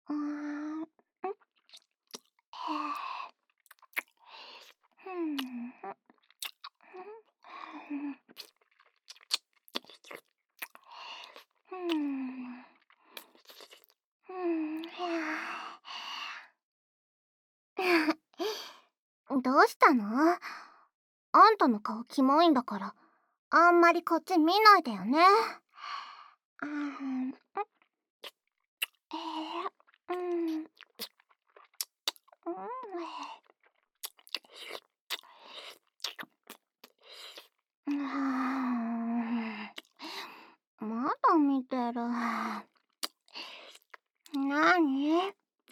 うーん、ん、ふん、ふん、ふん、ひゃどうしたの？あんたの顔キモいんだから、あんまりこっち見ないでよね。あーん、うん、うん、まだ見てる。なに？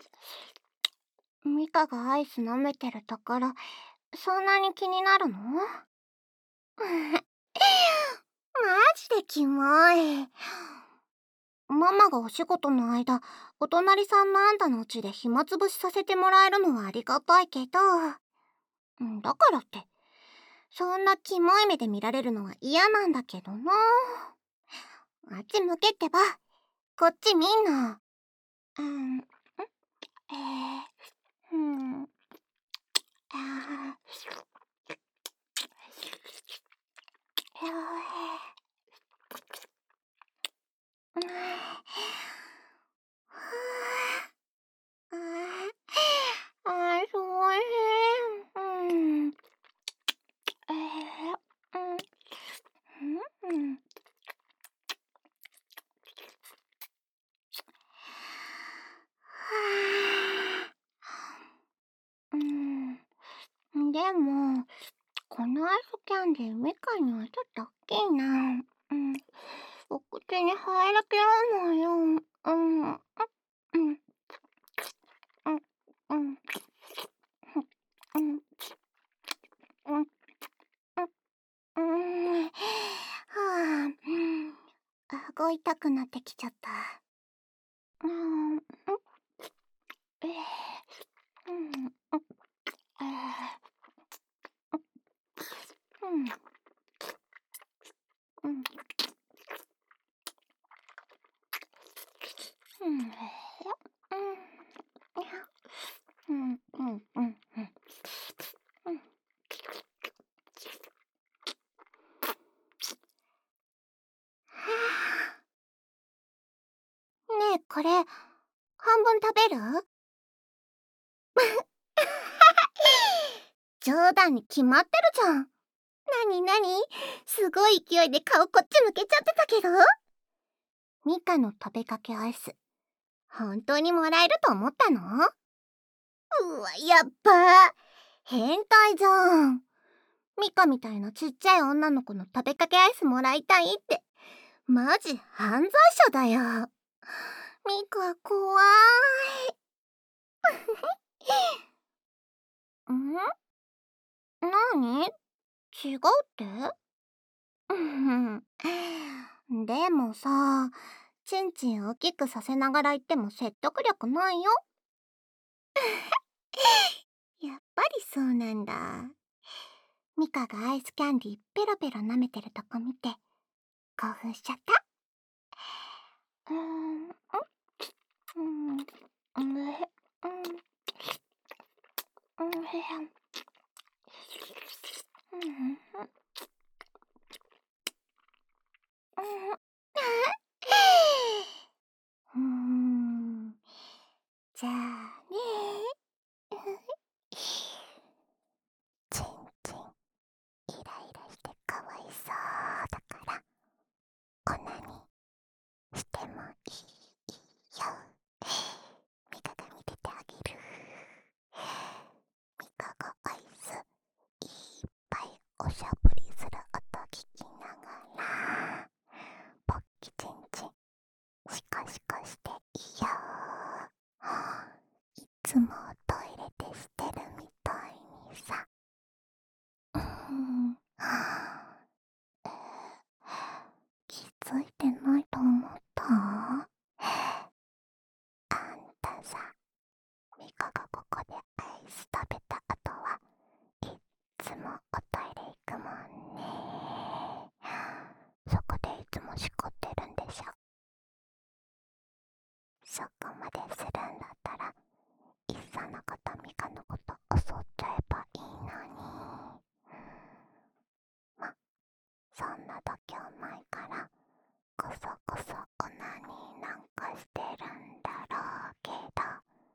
ミカがアイス舐めてるところ、そんなに気になるの？マジでキモい。ママがお仕事の間、お隣さんのあんたの家で暇つぶしさせてもらえるのはありがたいけど、だからって、そんなキモい目で見られるのは嫌なんだけどな。あっち向けってば、こっち見んの。うん、うん、あー、そうへん。うん。うん。でも、このアイスキャンディー、ミカにはちょっと大きいな。お口に入らきらないよ。うん。うん。うん。うん。うん。うん。はあ、顎痛くなってきちゃった。うん。えー、うん。えうん。うん。うん。うん。うん。うん。うん。ねえ、これ、半分食べる？冗談に決まってるじゃん。なになに？すごい勢いで顔こっち向けちゃってたけど？ミカの食べかけアイス、本当にもらえると思ったの？うわ、やっば。変態じゃん。ミカみたいなちっちゃい女の子の食べかけアイスもらいたいって、マジ犯罪者だよ。ミカ怖い。ん？なに？違うって？でもさ、チンチン大きくさせながら言っても説得力ないよ。やっぱりそうなんだ。ミカがアイスキャンディーペロペロ舐めてるとこ見て興奮しちゃった。うーん、うん、うん、うん、うん、うん、うん、うん、じゃあね。チンチンイライラしてかわいそうだから粉にしてもいいよ。ミカが見ててあげる。ミカがアイスいっぱいおしゃぶりする音聞きながらポッキチンチンシコシコしていいよ。いつもトイレでしてるみたいにさ。気づいてないと思った？あんたさ、ミカがここでアイス食べた後はいっつもおトイレ行くもんね。そこでいつもしこってるんでしょ。 そこまでするんだったらいっそのことミカのこと襲っちゃえばいいのに。ま、そんな度胸ないからこそこそオナニーなんかしてるんだろうけど、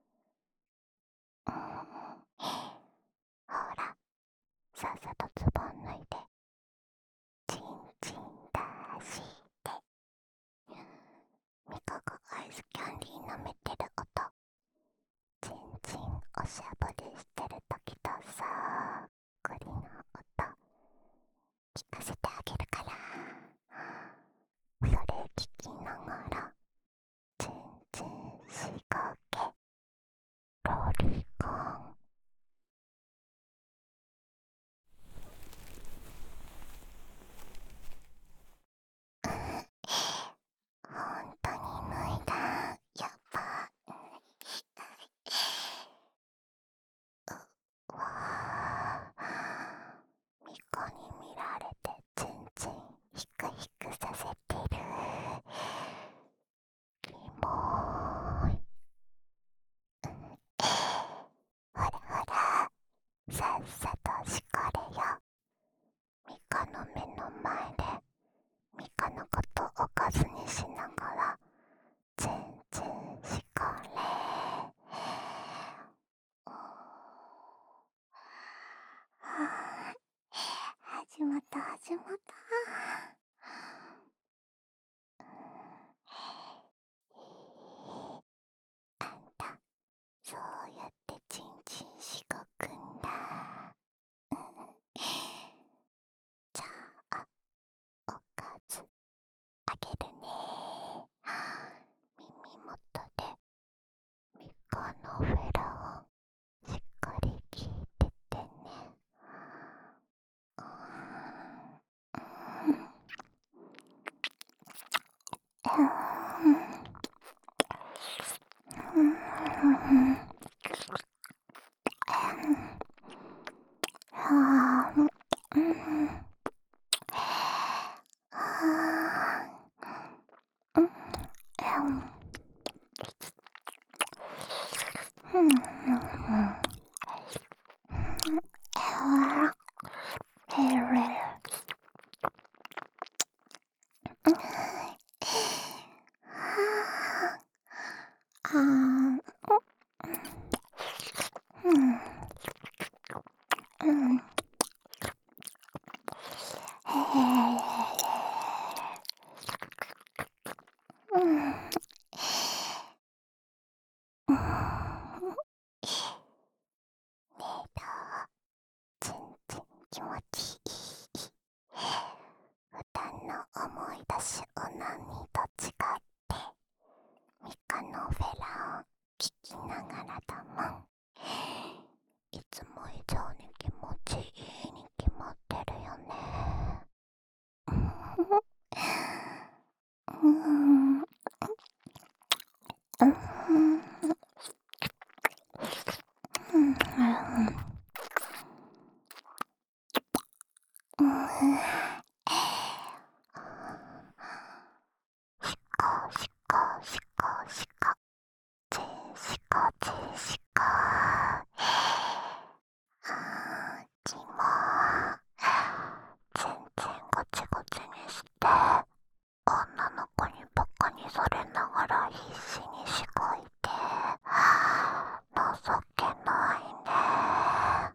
ほら、さっさとズボン脱いでチンチン出して。ミカがアイスキャンディー舐めてる音、チンチンおしゃぶりしてる時とそっくりの音聞かせてあげるから、それ聞きながらチンチンしごけロリコン。ほんとに脱いだ。やっぱわあ、ミカに見られてチンチンヒクヒクさせてる。キモーい。ほらほら、さっさとしこれよ。ミカの目の前でミカのことおかずにしながらチンチンしこれ。始まった始まった。あんたそうやってチンチンしごくんだ。じゃあおかずあげるね。耳元でミカのフェラをしっかり聞いててね。全然気持ちいい。普段の思い出しオナニーと違ってミカのフェラを聞きながらだもん。いつも以上に気持ちいいに決まってるよね。しこしこしこチンしこチンしこ。キモー。全然ゴチゴチにして女の子にバカにされながら必死にしごいて情けないね。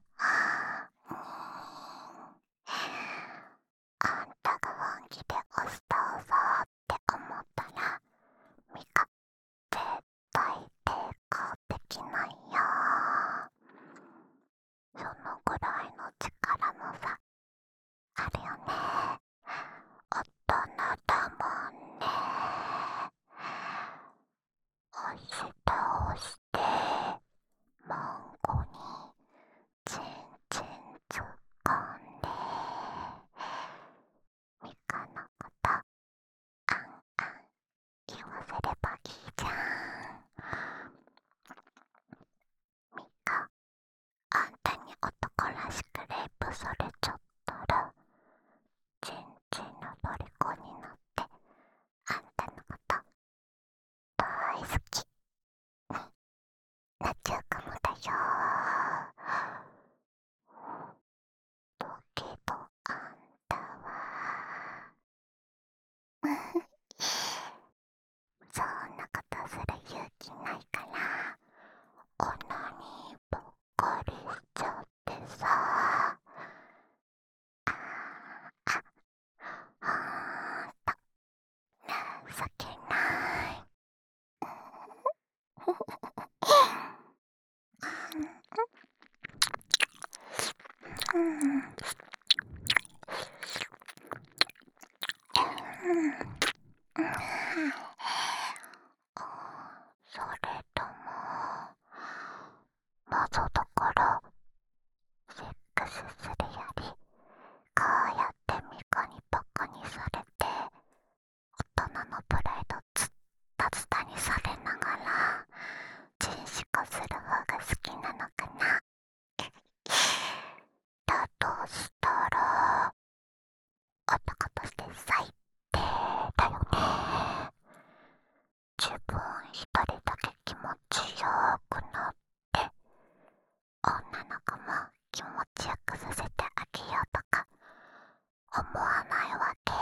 あんたが本気で押し倒そうって思ったらミカ絶対抵抗できないよ。そのぐらいの力の差あるよね。大人だもんね。押し倒してマンコにチンチン突っ込んでミカのことあんあん言わせればいいじゃん。ミカ、あんたに男らしくレイプされちゃったらチンチンの虜になってあんたのこと大好き。 それとも謎だからセックスするよりこうやってミカにバカにされて大人のプライドズタズタにされながら人種化する方が好きなのかな。だとしたら男として最低だよね。自分一人だけ気持ちよくなって女の子も気持ちよくさせてあげようとか思わないわけ。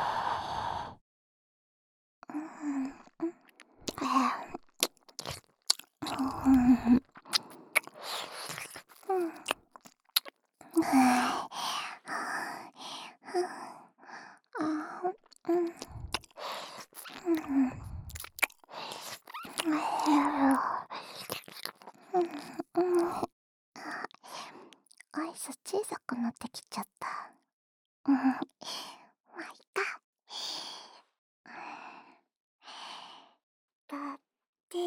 アイス小さくなってきちゃった。まあいっか。だって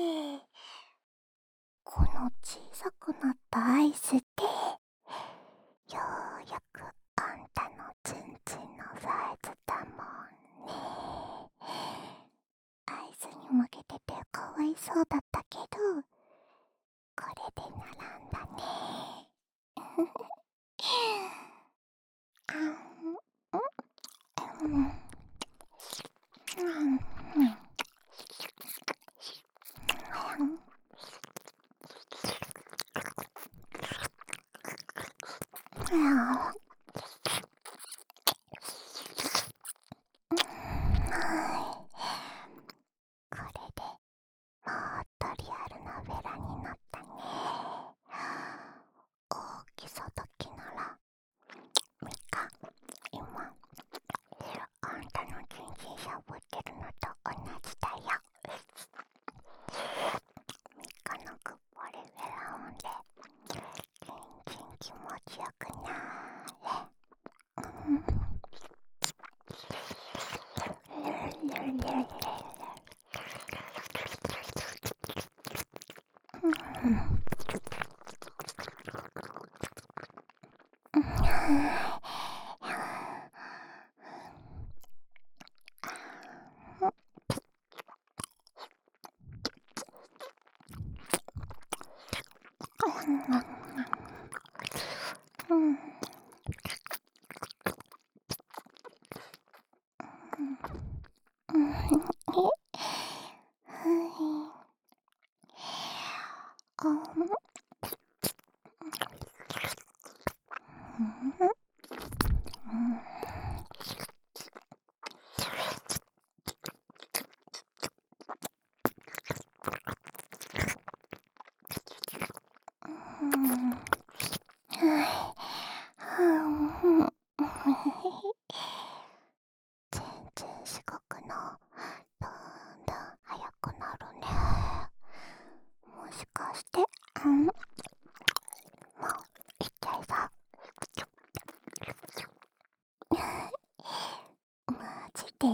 この小さくなったアイスってようやくあんたのチンチンのサイズだもんね。アイスに負けててかわいそうだったけどこれで並んだね。これでもっとリアルなフェラになったね。大きさだけならミカ今あんたのチンチンしゃぶってるのと同じだよ。ミカのくっぽりフェラオンでチンチン気持ちよくなーれ。全然四国のどんどん速くなるね。もしかしてもういっちゃいそう。マジで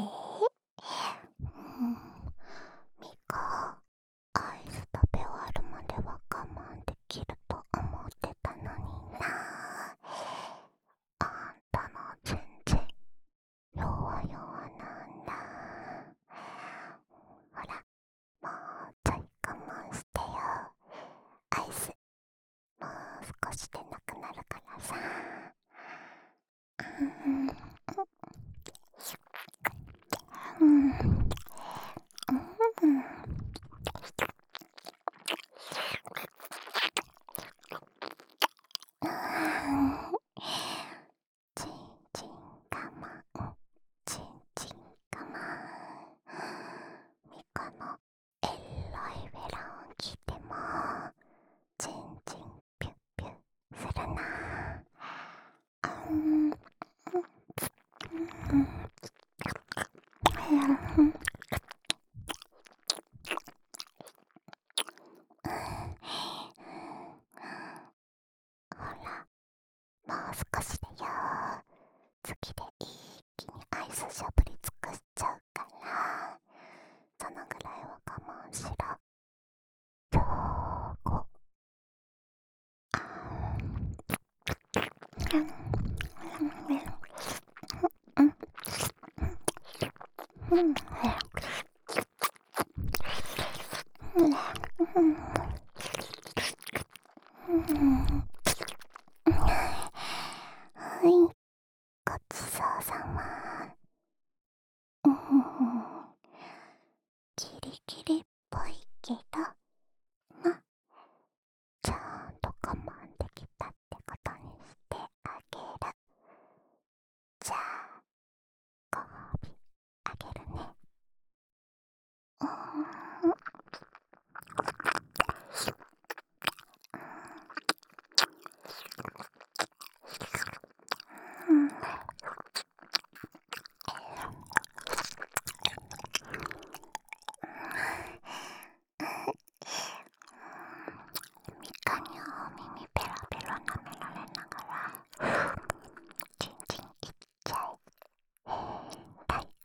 ミカアイス食べ終わるまでは我慢できると思ってたのにな。あんたの全然弱々なんだ。ほらもうちょい我慢してよ。アイスもう少しでなくなるからさ。チンチン我慢、チンチン我慢。ミカのエロいフェラ音聞いてもチンチンピュッピュッするな。ほらもうはい、ごちそうさま。ギリギリっぽいけど、まあ、ちゃんと我慢できたってことにしてあげる。じゃあ、ご褒美あげるね。ミカにお耳ペロペロ舐められながらチンチンいっちゃいたい。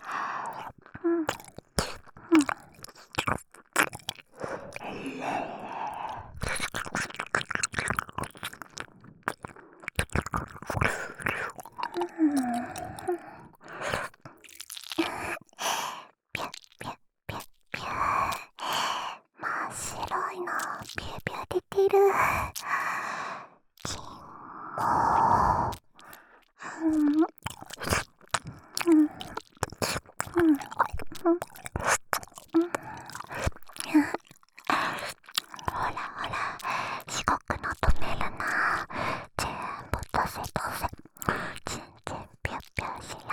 ピュッピュッピュッピュー。真っ白いのピューピュー出てる。キモ。ほらほら、四国の止めるな。全部出せ出せ。全然ピュッピュッしろ。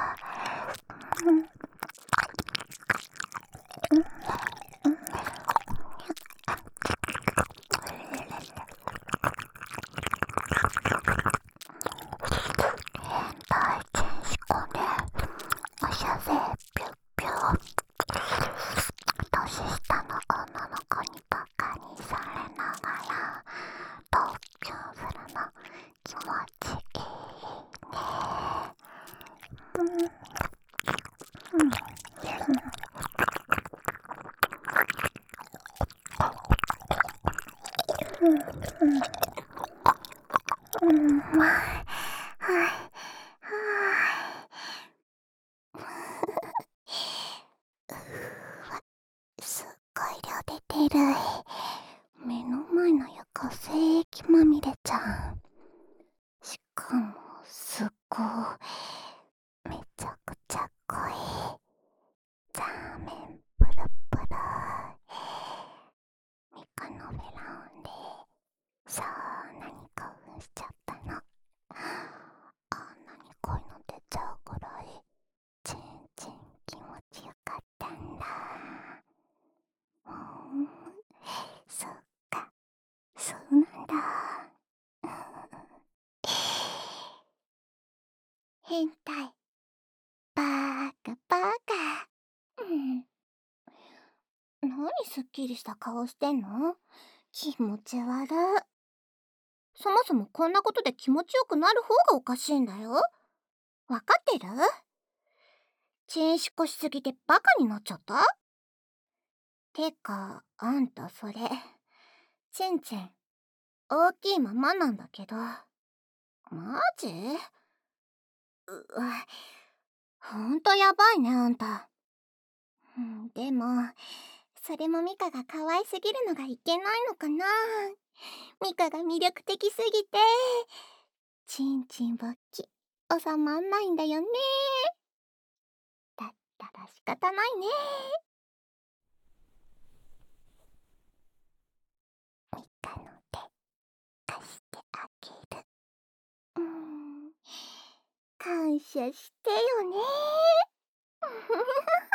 大全仕込んでおしゃぜピュッピュッ。年下の女の子にバカにされながら特訓するの気持ちいいね。すっごい量出てる。目の前の床精液まみれちゃん。しかもすごい。めちゃくちゃ濃い。ザーメンプルプル。ミカのフェラウンでそんなに興奮しちゃったの。あんなに濃いの出ちゃうぐらい全然気持ちよかったんだ。そっか、そうなんだ。変態バーカバーカ。何すっきりした顔してんの？気持ち悪い。そもそもこんなことで気持ちよくなる方がおかしいんだよ。わかってる？チンシコしすぎてバカになっちゃった？てか、あんたそれ、チンチン、大きいままなんだけど。マジ？うわ、ほんとやばいね、あんた。でも、それもミカが可愛すぎるのがいけないのかな。ミカが魅力的すぎて、チンチン勃起、収まんないんだよね。だったら仕方ないね。ミカの手、貸してあげる。感謝してよね。